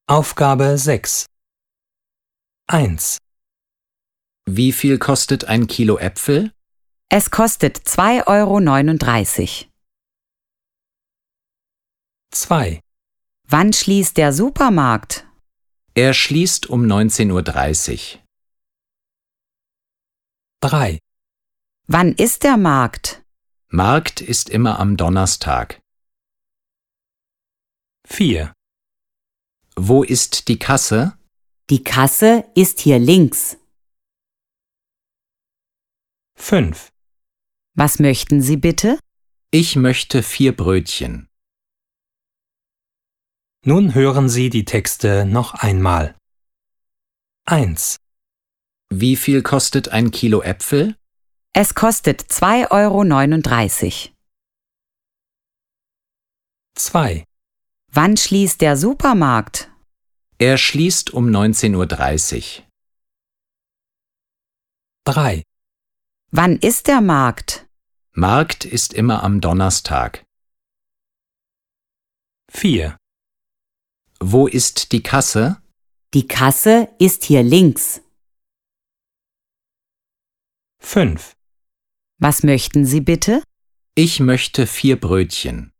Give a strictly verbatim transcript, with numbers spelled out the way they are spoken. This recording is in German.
Aufgabe sechs. eins. Wie viel kostet ein Kilo Äpfel? Es kostet zwei Euro neununddreißig. zwei. Wann schließt der Supermarkt? Er schließt um neunzehn Uhr dreißig. drei. Wann ist der Markt? Markt ist immer am Donnerstag. vier. Wo ist die Kasse? Die Kasse ist hier links. fünf. Was möchten Sie bitte? Ich möchte vier Brötchen. Nun hören Sie die Texte noch einmal. eins. Wie viel kostet ein Kilo Äpfel? Es kostet zwei Euro neununddreißig. zwei. Wann schließt der Supermarkt? Er schließt um neunzehn Uhr dreißig. drei. Wann ist der Markt? Markt ist immer am Donnerstag. vier. Wo ist die Kasse? Die Kasse ist hier links. fünf. Was möchten Sie bitte? Ich möchte vier Brötchen.